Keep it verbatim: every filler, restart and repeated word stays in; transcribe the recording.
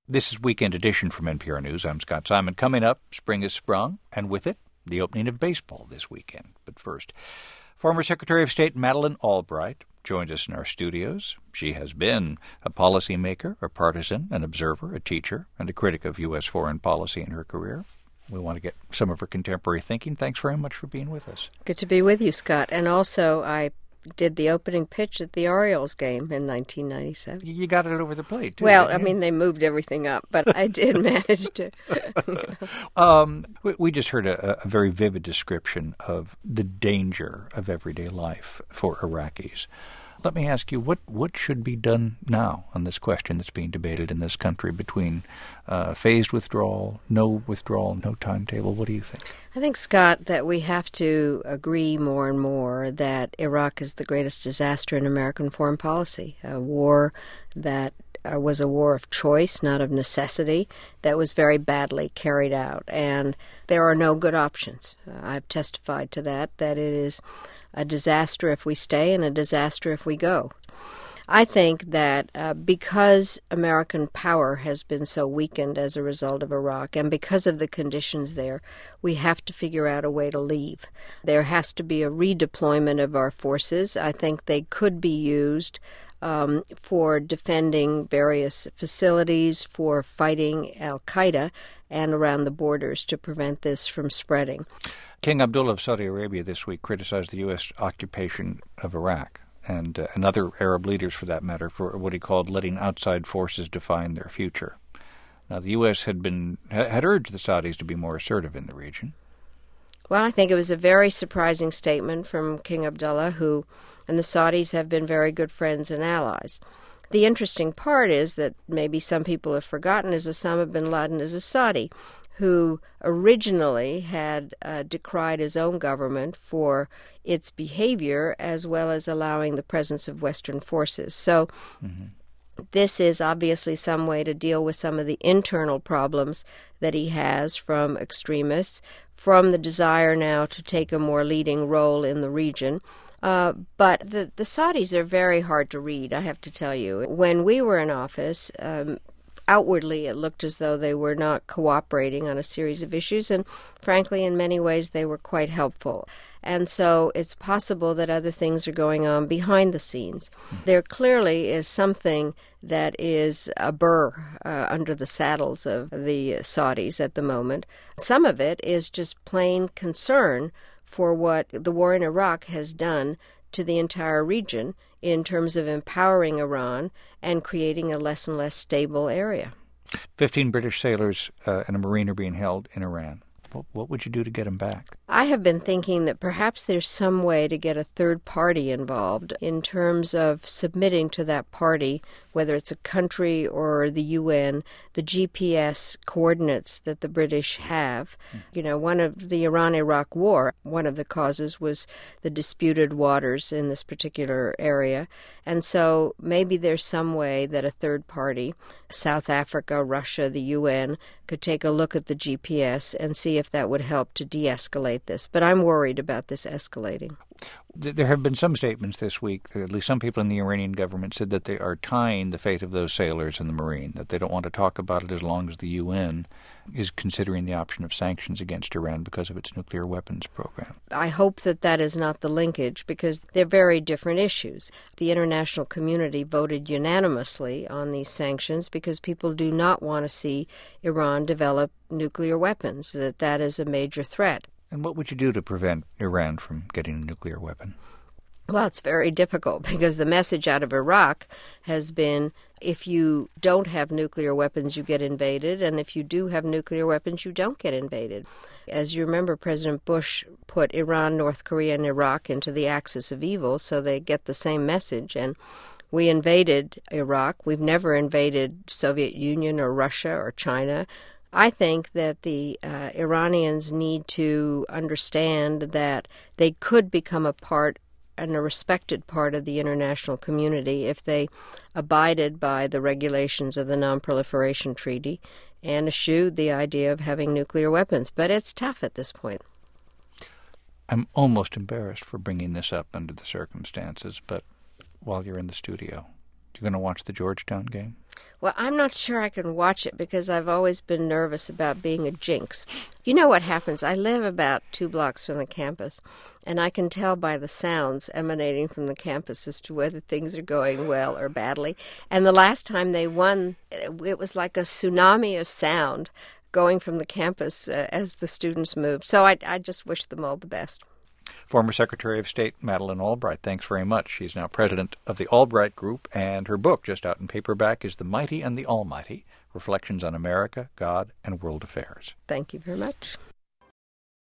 This is Weekend Edition from N P R News. I'm Scott Simon. Coming up, spring has sprung, and with it, the opening of baseball this weekend. But first, former Secretary of State Madeleine Albright joins us in our studios. She has been a policymaker, a partisan, an observer, a teacher, and a critic of U S foreign policy in her career. We want to get some of her contemporary thinking. Thanks very much for being with us. Good to be with you, Scott. And also, I did the opening pitch at the Orioles game in nineteen ninety-seven. You got it over the plate, too. Well, I mean, they moved everything up, but I did manage to. You know. um, we, we just heard a, a very vivid description of the danger of everyday life for Iraqis. Let me ask you, what, what should be done now on this question that's being debated in this country between uh, phased withdrawal, no withdrawal, no timetable? What do you think? I think, Scott, that we have to agree more and more that Iraq is the greatest disaster in American foreign policy, a war that uh, was a war of choice, not of necessity, that was very badly carried out. And there are no good options. Uh, I've testified to that, that it is a disaster if we stay and a disaster if we go. I think that uh, because American power has been so weakened as a result of Iraq and because of the conditions there, we have to figure out a way to leave. There has to be a redeployment of our forces. I think they could be used um, for defending various facilities, for fighting al-Qaeda, and around the borders to prevent this from spreading. King Abdullah of Saudi Arabia this week criticized the U S occupation of Iraq and, uh, and other Arab leaders, for that matter, for what he called letting outside forces define their future. Now, the U S had been had urged the Saudis to be more assertive in the region. Well, I think it was a very surprising statement from King Abdullah, who and the Saudis have been very good friends and allies. The interesting part is that maybe some people have forgotten is Osama bin Laden is a Saudi who originally had uh, decried his own government for its behavior as well as allowing the presence of Western forces. So mm-hmm. This is obviously some way to deal with some of the internal problems that he has from extremists, from the desire now to take a more leading role in the region. Uh, but the, the Saudis are very hard to read, I have to tell you. When we were in office, um, outwardly, it looked as though they were not cooperating on a series of issues, and frankly, in many ways, they were quite helpful. And so it's possible that other things are going on behind the scenes. Mm-hmm. There clearly is something that is a burr uh, under the saddles of the Saudis at the moment. Some of it is just plain concern for what the war in Iraq has done to the entire region in terms of empowering Iran and creating a less and less stable area. Fifteen British sailors uh, and a Marine are being held in Iran. What, what would you do to get them back? I have been thinking that perhaps there's some way to get a third party involved in terms of submitting to that party, whether it's a country or the U N, the G P S coordinates that the British have. Mm. You know, one of the Iran-Iraq war, one of the causes was the disputed waters in this particular area. And so maybe there's some way that a third party, South Africa, Russia, the U N, could take a look at the G P S and see if that would help to de-escalate this. But I'm worried about this escalating. There have been some statements this week, at least some people in the Iranian government said that they are tying the fate of those sailors and the Marine, that they don't want to talk about it as long as the U N is considering the option of sanctions against Iran because of its nuclear weapons program. I hope that that is not the linkage, because they're very different issues. The international community voted unanimously on these sanctions because people do not want to see Iran develop nuclear weapons, that that is a major threat. And what would you do to prevent Iran from getting a nuclear weapon? Well, it's very difficult because the message out of Iraq has been if you don't have nuclear weapons, you get invaded, and if you do have nuclear weapons, you don't get invaded. As you remember, President Bush put Iran, North Korea, and Iraq into the axis of evil so they get the same message, and we invaded Iraq. We've never invaded Soviet Union or Russia or China. I think that the uh, Iranians need to understand that they could become a part and a respected part of the international community if they abided by the regulations of the Non-Proliferation Treaty and eschewed the idea of having nuclear weapons. But it's tough at this point. I'm almost embarrassed for bringing this up under the circumstances, but while you're in the studio, You going to watch the Georgetown game? Well, I'm not sure I can watch it because I've always been nervous about being a jinx. You know what happens? I live about two blocks from the campus, and I can tell by the sounds emanating from the campus as to whether things are going well or badly. And the last time they won, it was like a tsunami of sound going from the campus uh, as the students moved. So I, I just wish them all the best. Former Secretary of State Madeleine Albright, thanks very much. She's now president of the Albright Group, and her book, just out in paperback, is The Mighty and the Almighty, Reflections on America, God, and World Affairs. Thank you very much.